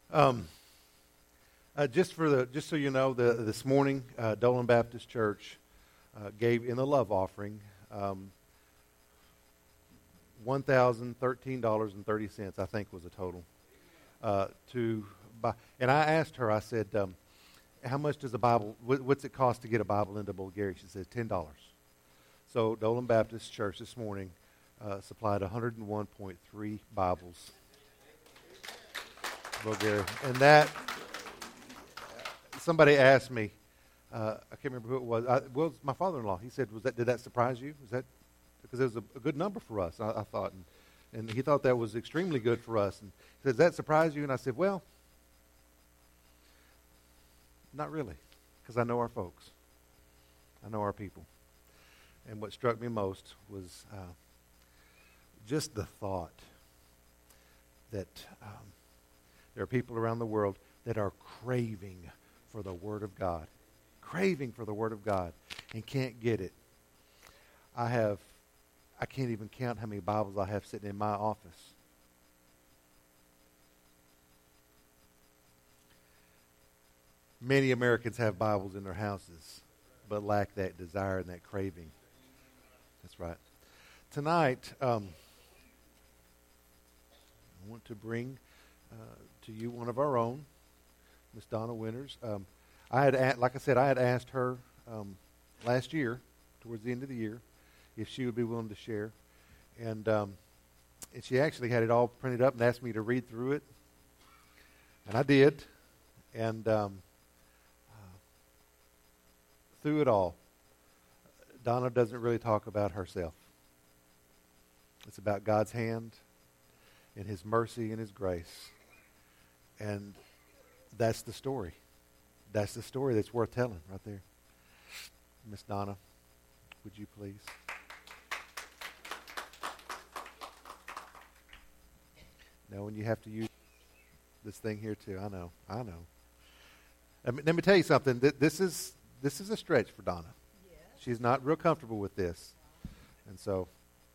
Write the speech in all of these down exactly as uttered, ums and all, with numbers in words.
Um, uh, just for the, just so you know, the, this morning, uh, Dolan Baptist Church uh, gave in the love offering um, one thousand thirteen dollars and thirty cents. I think was the total. Uh, to buy, and I asked her. I said, um, "How much does a Bible? What, what's it cost to get a Bible into Bulgaria?" She said, ten dollars. So Dolan Baptist Church this morning uh, supplied one hundred one point three Bibles. Bulgaria. And that, somebody asked me, uh, I can't remember who it was. I, well, it was my father-in-law. He said, "Was that? Did that surprise you? Was that because it was a, a good number for us?" I, I thought, and, and he thought that was extremely good for us. And he said, "Does that surprise you?" And I said, "Well, not really, because I know our folks. I know our people." And what struck me most was uh, just the thought that um, there are people around the world that are craving for the Word of God. Craving for the Word of God and can't get it. I have, I can't even count how many Bibles I have sitting in my office. Many Americans have Bibles in their houses, but lack that desire and that craving. That's right. Tonight, um, I want to bring uh, to you one of our own, Miss Donna Winters. Um, I had, a- like I said, I had asked her um, last year, towards the end of the year, if she would be willing to share, and um, and she actually had it all printed up and asked me to read through it, and I did, and um, uh, through it all, Donna doesn't really talk about herself. It's about God's hand and His mercy and His grace. And that's the story. That's the story that's worth telling right there. Miss Donna, would you please? No, and you have to use this thing here too. I know. I know. Let me, let me tell you something. This is this is a stretch for Donna. She's not real comfortable with this. And so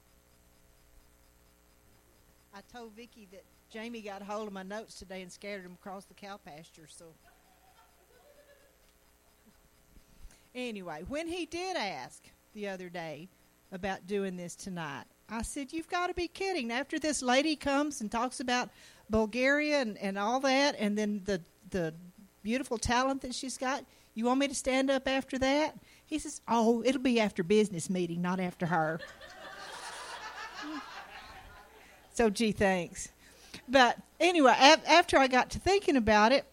I told Vicki that Jamie got a hold of my notes today and scattered them across the cow pasture. So anyway, when he did ask the other day about doing this tonight, I said, "You've got to be kidding." After this lady comes and talks about Bulgaria and, and all that, and then the the beautiful talent that she's got, you want me to stand up after that? He says, "Oh, it'll be after business meeting, not after her." So, gee, thanks. But anyway, af- after I got to thinking about it,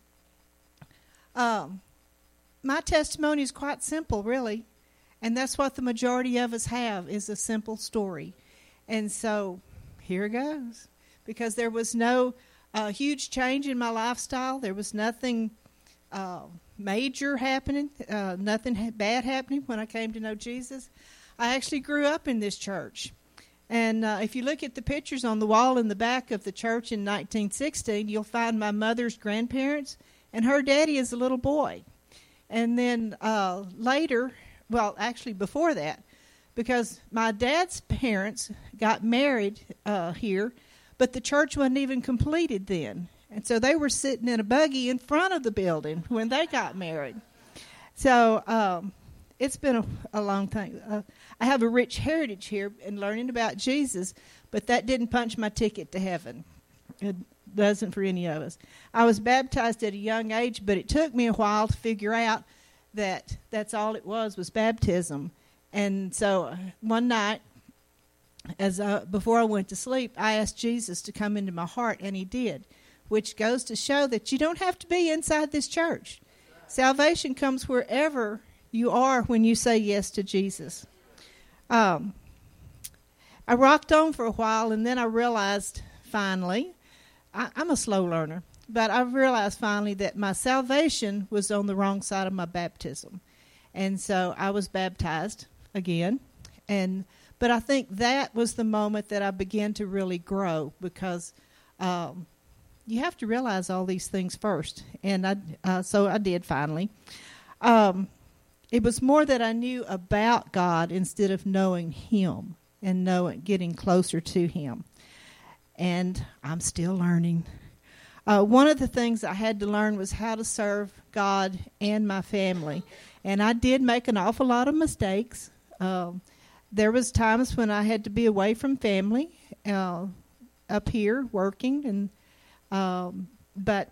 um, my testimony is quite simple, really. And that's what the majority of us have, is a simple story. And so here it goes. Because there was no uh, huge change in my lifestyle. There was nothing uh, major happening, uh, nothing ha- bad happening when I came to know Jesus. I actually grew up in this church. And uh, if you look at the pictures on the wall in the back of the church in nineteen sixteen, you'll find my mother's grandparents and her daddy as a little boy. And then uh, later, well, actually before that, because my dad's parents got married uh, here, but the church wasn't even completed then. And so they were sitting in a buggy in front of the building when they got married. So um, it's been a, a long time. Uh, I have a rich heritage here in learning about Jesus, but that didn't punch my ticket to heaven. It doesn't for any of us. I was baptized at a young age, but it took me a while to figure out that that's all it was, was baptism. And so uh, one night, as uh, before I went to sleep, I asked Jesus to come into my heart, and He did, which goes to show that you don't have to be inside this church. Salvation comes wherever you are when you say yes to Jesus. Um, I rocked on for a while, and then I realized finally, I, I'm a slow learner, but I realized finally that my salvation was on the wrong side of my baptism. And so I was baptized again. And but I think that was the moment that I began to really grow, because um, you have to realize all these things first. And I, uh, so I did finally. Um, it was more that I knew about God instead of knowing Him and knowing, getting closer to Him. And I'm still learning. Uh, one of the things I had to learn was how to serve God and my family. And I did make an awful lot of mistakes. Uh, there was times when I had to be away from family, uh, up here working. and um, But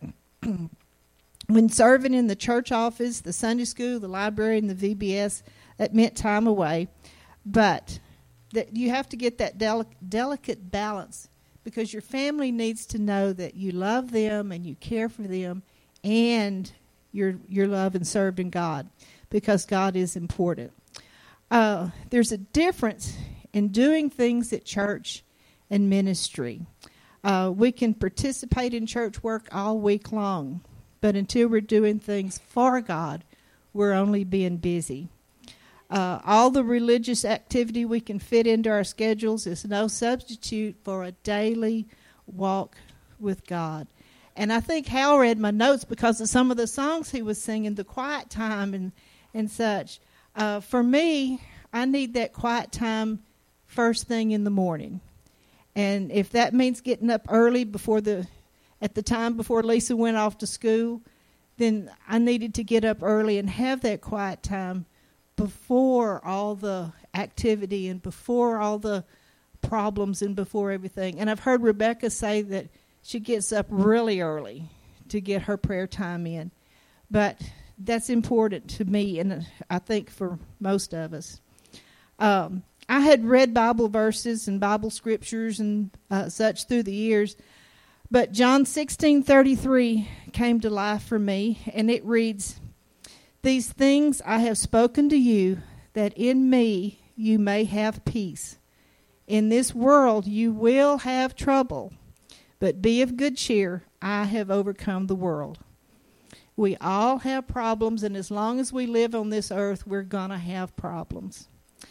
when serving in the church office, the Sunday school, the library, and the V B S, that meant time away. But that you have to get that delic- delicate balance, because your family needs to know that you love them and you care for them, and you're you're loved and served in God, because God is important. Uh, there's a difference in doing things at church and ministry. Uh, we can participate in church work all week long, but until we're doing things for God, we're only being busy. Uh, all the religious activity we can fit into our schedules is no substitute for a daily walk with God. And I think Hal read my notes because of some of the songs he was singing, the quiet time and, and such. Uh, for me, I need that quiet time first thing in the morning. And if that means getting up early before the, at the time before Lisa went off to school, then I needed to get up early and have that quiet time before all the activity and before all the problems and before everything. And I've heard Rebecca say that she gets up really early to get her prayer time in. But that's important to me, and I think for most of us. Um, I had read Bible verses and Bible scriptures and uh, such through the years, but John sixteen thirty-three came to life for me, and it reads, "These things I have spoken to you, that in me you may have peace. In this world you will have trouble, but be of good cheer. I have overcome the world." We all have problems, and as long as we live on this earth, we're going to have problems.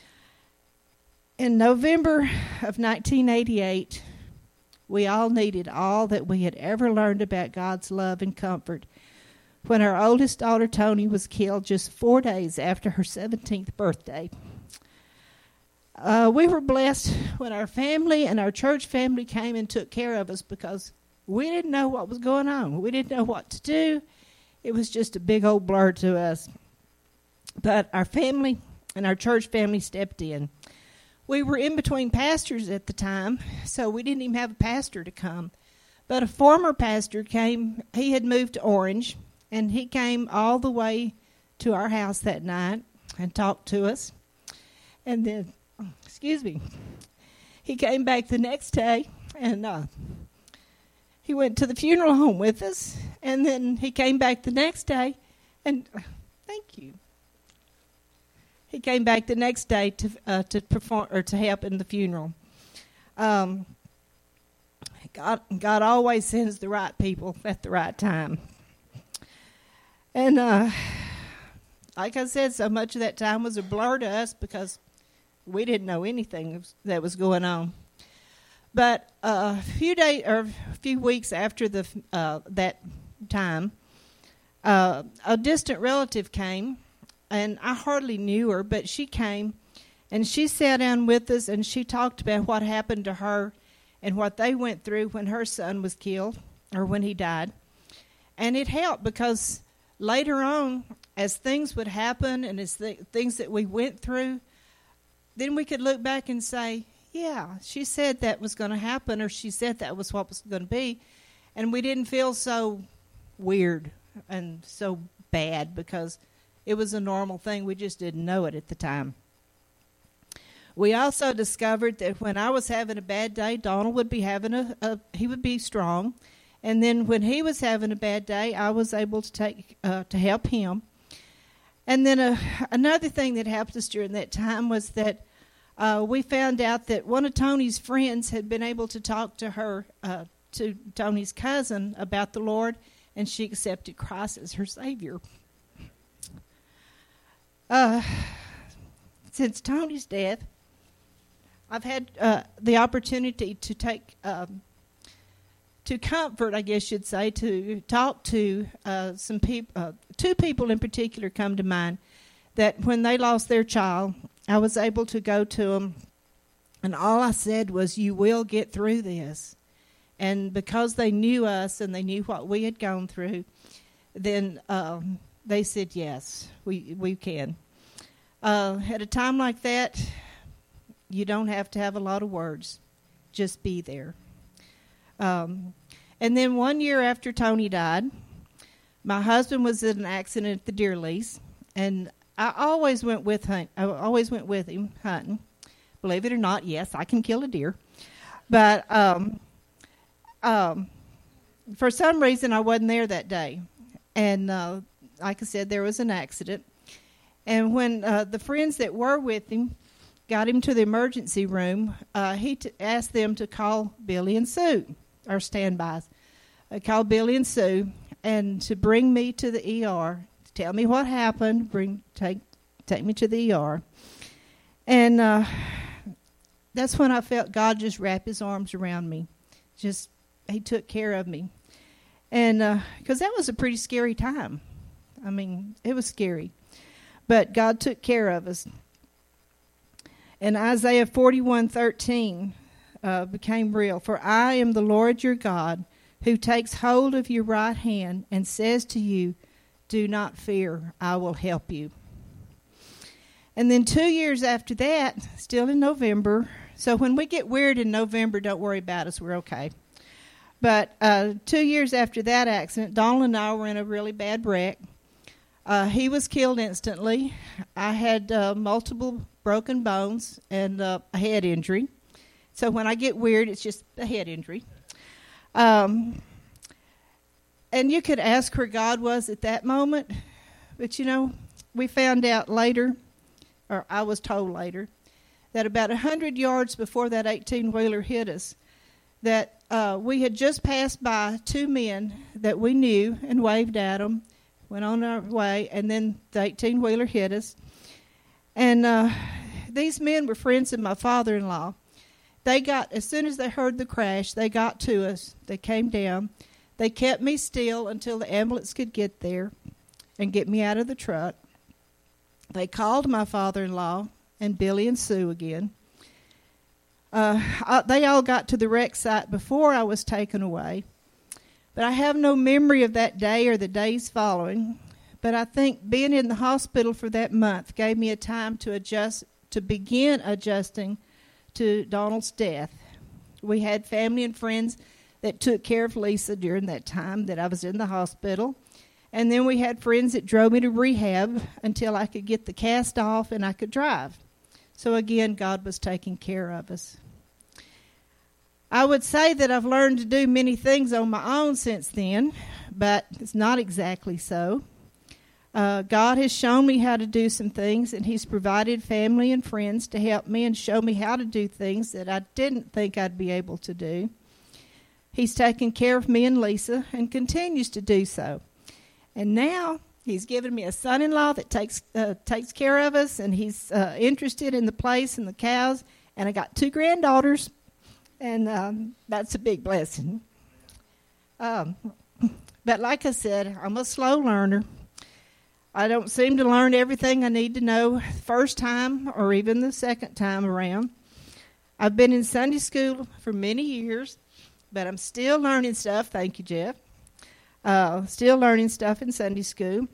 In November of nineteen eighty-eight, we all needed all that we had ever learned about God's love and comfort when our oldest daughter, Toni, was killed just four days after her seventeenth birthday. Uh, we were blessed when our family and our church family came and took care of us, because we didn't know what was going on. We didn't know what to do. It was just a big old blur to us. But our family and our church family stepped in. We were in between pastors at the time, so we didn't even have a pastor to come. But a former pastor came. He had moved to Orange, and he came all the way to our house that night and talked to us. And then, excuse me, he came back the next day, and uh, he went to the funeral home with us. And then he came back the next day, and uh, thank you. He came back the next day to uh, to perform or to help in the funeral. Um, God, God always sends the right people at the right time. And uh, like I said, so much of that time was a blur to us because we didn't know anything that was going on. But uh, a few days or a few weeks after the uh, that time, uh, a distant relative came. And I hardly knew her, but she came, and she sat down with us, and she talked about what happened to her and what they went through when her son was killed, or when he died. And it helped, because later on, as things would happen and as th- things that we went through, then we could look back and say, yeah, she said that was going to happen, or she said that was what was going to be. And we didn't feel so weird and so bad, because it was a normal thing. We just didn't know it at the time. We also discovered that when I was having a bad day, Donald would be having a, a he would be strong. And then when he was having a bad day, I was able to take uh, to help him. And then uh, another thing that helped us during that time was that uh, we found out that one of Toni's friends had been able to talk to her, uh, to Toni's cousin, about the Lord, and she accepted Christ as her Savior. Uh, since Toni's death, I've had uh, the opportunity to take, um, to comfort, I guess you'd say, to talk to uh, some people, uh, two people in particular come to mind, that when they lost their child, I was able to go to them, and all I said was, "You will get through this." And because they knew us and they knew what we had gone through, then um, they said, yes, we, we can. Uh, at a time like that, you don't have to have a lot of words. Just be there. Um, and then one year after Tony died, my husband was in an accident at the deer lease, and I always went with hunt. I always went with him hunting. Believe it or not, yes, I can kill a deer. But um, um, for some reason, I wasn't there that day. And uh, like I said, there was an accident. And when uh, the friends that were with him got him to the emergency room, uh, he t- asked them to call Billy and Sue, our standbys. I called Billy and Sue, and to bring me to the E R, to tell me what happened, bring take take me to the E R. And uh, that's when I felt God just wrap his arms around me. Just, he took care of me. And because uh, that was a pretty scary time. I mean, it was scary. But God took care of us. And Isaiah forty-one thirteen uh, became real. For I am the Lord your God, who takes hold of your right hand and says to you, do not fear, I will help you. And then two years after that, still in November, so when we get weird in November, don't worry about us, we're okay. But uh, two years after that accident, Donald and I were in a really bad wreck. Uh, he was killed instantly. I had uh, multiple broken bones and uh, a head injury. So when I get weird, it's just a head injury. Um, and you could ask where God was at that moment. But, you know, we found out later, or I was told later, that about one hundred yards before that eighteen-wheeler hit us, that uh, we had just passed by two men that we knew and waved at them, went on our way, and then the eighteen-wheeler hit us. And uh, these men were friends of my father-in-law. They got, as soon as they heard the crash, they got to us. They came down. They kept me still until the ambulance could get there and get me out of the truck. They called my father-in-law and Billy and Sue again. Uh, I, they all got to the wreck site before I was taken away. But I have no memory of that day or the days following. But I think being in the hospital for that month gave me a time to adjust, to begin adjusting to Donald's death. We had family and friends that took care of Lisa during that time that I was in the hospital. And then we had friends that drove me to rehab until I could get the cast off and I could drive. So again, God was taking care of us. I would say that I've learned to do many things on my own since then, but it's not exactly so. Uh, God has shown me how to do some things, and he's provided family and friends to help me and show me how to do things that I didn't think I'd be able to do. He's taken care of me and Lisa and continues to do so. And now he's given me a son-in-law that takes uh, takes care of us, and he's uh, interested in the place and the cows. And I got two granddaughters, and um, that's a big blessing. Um, but like I said, I'm a slow learner. I don't seem to learn everything I need to know first time or even the second time around. I've been in Sunday school for many years, but I'm still learning stuff. Thank you, Jeff. Uh, still learning stuff in Sunday school.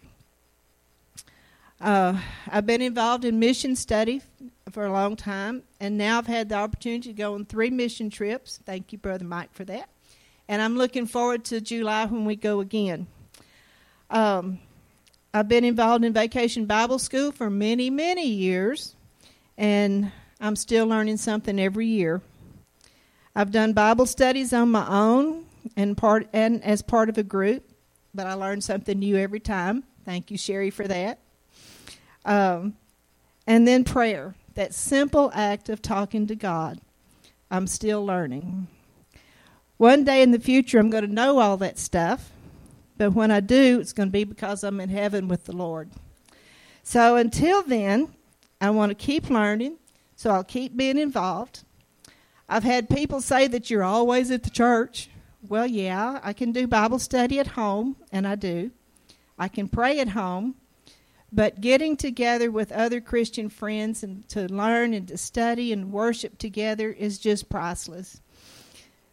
Uh, I've been involved in mission study for a long time, and now I've had the opportunity to go on three mission trips. Thank you, Brother Mike, for that. And I'm looking forward to July when we go again. Um, I've been involved in Vacation Bible School for many, many years, and I'm still learning something every year. I've done Bible studies on my own and part and as part of a group, but I learn something new every time. Thank you, Sherry, for that. Um, and then prayer, that simple act of talking to God. I'm still learning. One day in the future, I'm going to know all that stuff, but when I do, it's going to be because I'm in heaven with the Lord. So until then, I want to keep learning, so I'll keep being involved. I've had people say that you're always at the church. Well, yeah, I can do Bible study at home, and I do. I can pray at home, but getting together with other Christian friends and to learn and to study and worship together is just priceless.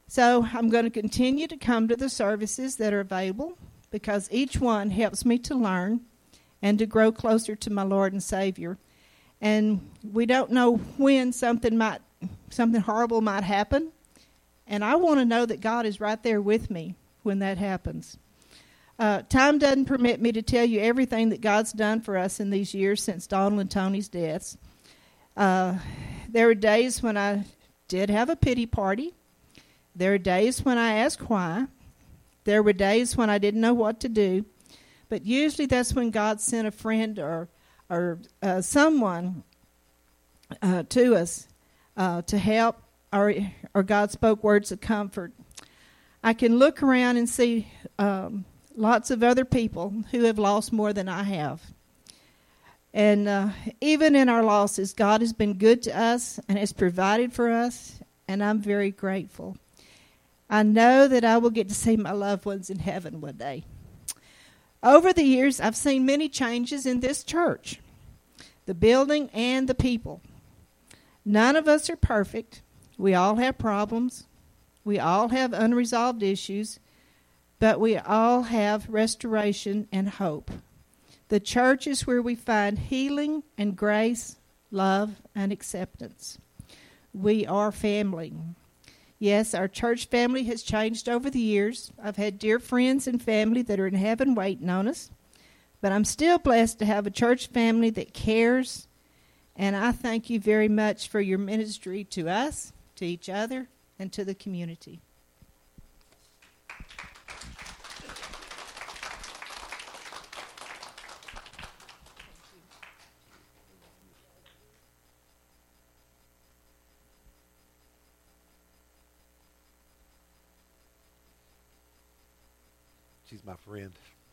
So I'm going to continue to come to the services that are available because each one helps me to learn and to grow closer to my Lord and Savior. And we don't know when something might, something horrible might happen. And I want to know that God is right there with me when that happens. Uh, time doesn't permit me to tell you everything that God's done for us in these years since Donald and Tony's deaths. Uh, there were days when I did have a pity party. There were days when I asked why. There were days when I didn't know what to do. But usually that's when God sent a friend or or uh, someone uh, to us uh, to help, or, or God spoke words of comfort. I can look around and see um, lots of other people who have lost more than I have. And uh, even in our losses, God has been good to us and has provided for us, and I'm very grateful. I know that I will get to see my loved ones in heaven one day. Over the years, I've seen many changes in this church, the building and the people. None of us are perfect. We all have problems. We all have unresolved issues, but we all have restoration and hope. The church is where we find healing and grace, love and acceptance. We are family. Yes, our church family has changed over the years. I've had dear friends and family that are in heaven waiting on us. But I'm still blessed to have a church family that cares. And I thank you very much for your ministry to us, to each other, and to the community. She's my friend.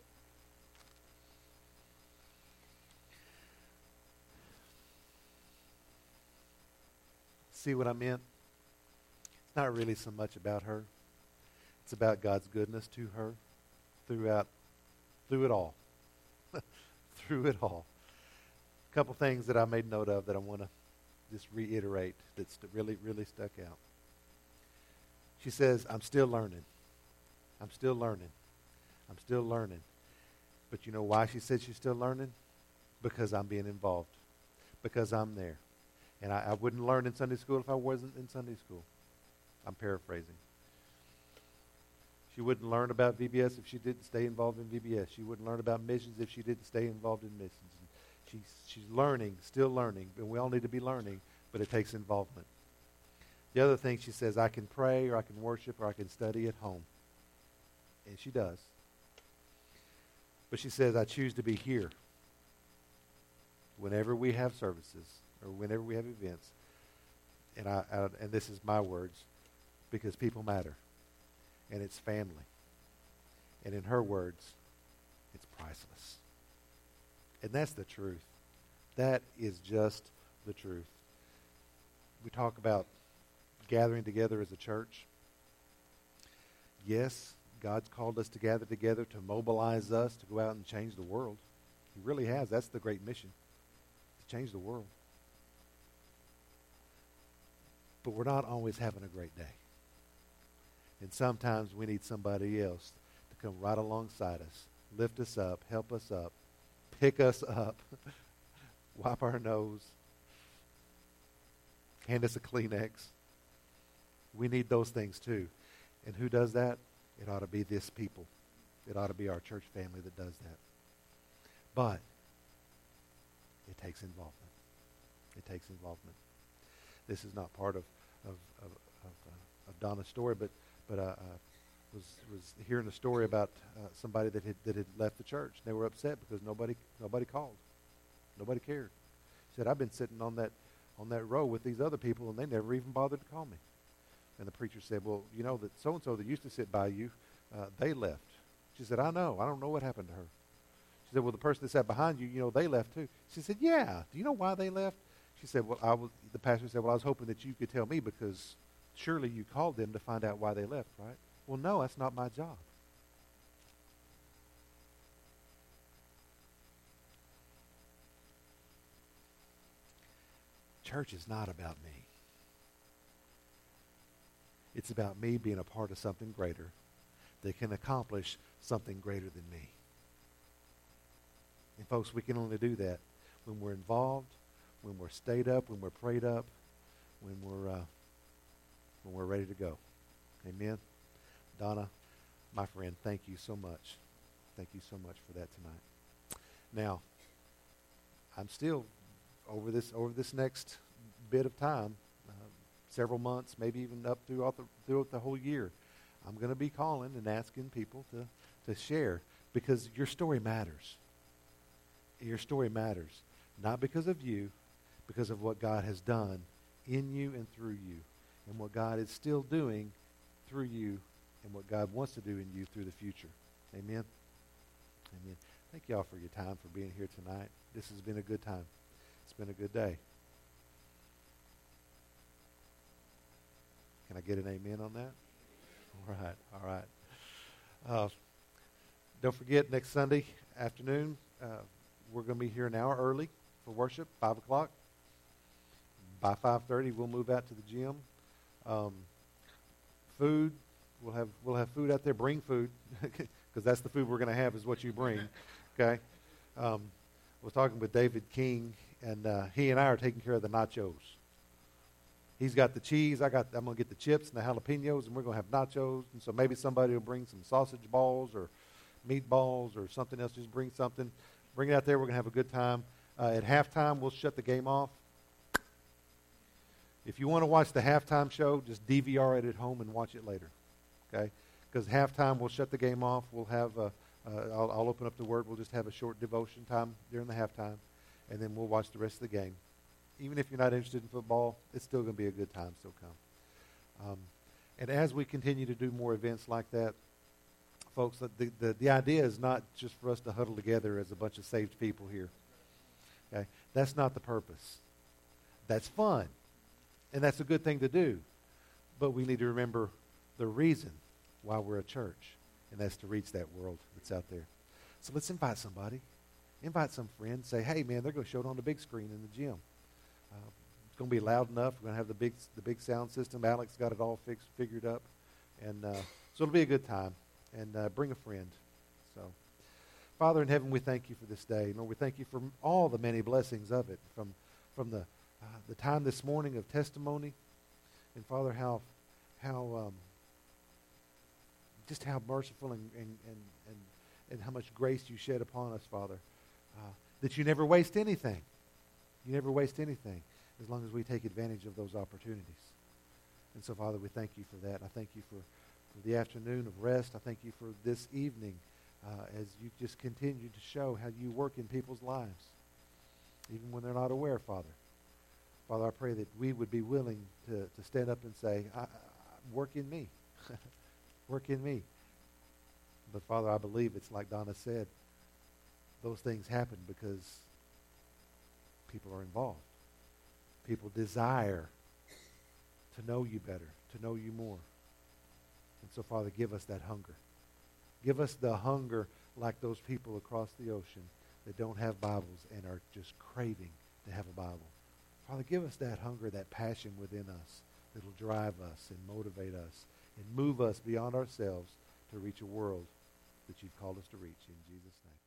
See what I meant? It's not really so much about her. It's about God's goodness to her throughout, through it all. Through it all. A couple things that I made note of that I want to just reiterate that's really, really stuck out. She says, I'm still learning. I'm still learning. I'm still learning. But you know why she said she's still learning? Because I'm being involved. Because I'm there. And I, I wouldn't learn in Sunday school if I wasn't in Sunday school. I'm paraphrasing. She wouldn't learn about V B S if she didn't stay involved in V B S. She wouldn't learn about missions if she didn't stay involved in missions. She's, she's learning, still learning. And we all need to be learning, but it takes involvement. The other thing she says, I can pray or I can worship or I can study at home. And she does. But she says, I choose to be here whenever we have services or whenever we have events. And I, I and this is my words, because people matter. And it's family. And in her words, it's priceless. And that's the truth. That is just the truth. We talk about gathering together as a church. Yes, God's called us to gather together to mobilize us to go out and change the world. He really has. That's the great mission, to change the world. But we're not always having a great day. And sometimes we need somebody else to come right alongside us, lift us up, help us up, pick us up, wipe our nose, hand us a Kleenex. We need those things too. And who does that? It ought to be this people. It ought to be our church family that does that. But it takes involvement. It takes involvement. This is not part of of of, of, uh, of Donna's story, but but uh, uh, was was hearing a story about uh, somebody that had that had left the church. They were upset because nobody nobody called, nobody cared. He said, "I've been sitting on that on that row with these other people, and they never even bothered to call me." And the preacher said, "Well, you know that so and so that used to sit by you, uh, they left." She said, "I know. I don't know what happened to her." She said, "Well, the person that sat behind you, you know, they left too." She said, "Yeah. Do you know why they left?" She said, "Well, I was." The pastor said, "Well, I was hoping that you could tell me because surely you called them to find out why they left, right?" "Well, no, that's not my job." Church is not about me. It's about me being a part of something greater that can accomplish something greater than me. And folks, we can only do that when we're involved, when we're stayed up, when we're prayed up, when we're uh, when we're ready to go. Amen. Donna, my friend, thank you so much. Thank you so much for that tonight. Now, I'm still over this over this next bit of time, uh, several months, maybe even up throughout the throughout the whole year. I'm going to be calling and asking people to to share, because your story matters. Your story matters, not because of you, because of what God has done in you and through you, and what God is still doing through you, and what God wants to do in you through the future. Amen. Amen. Thank you all for your time, for being here tonight. This has been a good time. It's been a good day. Can I get an amen on that? All right. All right. Uh, don't forget, next Sunday afternoon, uh, we're going to be here an hour early for worship, five o'clock. By five thirty, we'll move out to the gym. Um, food, we'll have we'll have food out there. Bring food, because that's the food we're going to have is what you bring. Okay. Um, I was talking with David King, and uh, he and I are taking care of the nachos. He's got the cheese. I got. I'm going to get the chips and the jalapenos, and we're going to have nachos. And so maybe somebody will bring some sausage balls or meatballs or something else. Just bring something. Bring it out there. We're going to have a good time. Uh, at halftime, we'll shut the game off. If you want to watch the halftime show, just D V R it at home and watch it later, okay? Because halftime, we'll shut the game off. We'll have, a, uh, I'll, I'll open up the Word. We'll just have a short devotion time during the halftime, and then we'll watch the rest of the game. Even if you're not interested in football, it's still going to be a good time. Still come. Um, and as we continue to do more events like that, folks, the, the, the idea is not just for us to huddle together as a bunch of saved people here. Okay? That's not the purpose. That's fun. And that's a good thing to do. But we need to remember the reason why we're a church, and that's to reach that world that's out there. So let's invite somebody. Invite some friends. Say, hey, man, they're going to show it on the big screen in the gym. Uh, it's going to be loud enough. We're going to have the big the big sound system. Alex got it all fixed, figured up. And uh, so it'll be a good time. And uh, bring a friend. So, Father in heaven, we thank you for this day. Lord, we thank you for all the many blessings of it, from from the uh, the time this morning of testimony, and Father, how how um, just how merciful and and, and and and how much grace you shed upon us, Father, uh, that you never waste anything. You never waste anything as long as we take advantage of those opportunities. And so, Father, we thank you for that. I thank you for For the afternoon of rest. I thank you for this evening uh, as you just continue to show how you work in people's lives, even when they're not aware, Father. Father, I pray that we would be willing to, to stand up and say, I, I, work in me. Work in me. But, Father, I believe it's like Donna said, those things happen because people are involved. People desire to know you better, to know you more. And so, Father, give us that hunger. Give us the hunger like those people across the ocean that don't have Bibles and are just craving to have a Bible. Father, give us that hunger, that passion within us that will drive us and motivate us and move us beyond ourselves to reach a world that you've called us to reach. In Jesus' name.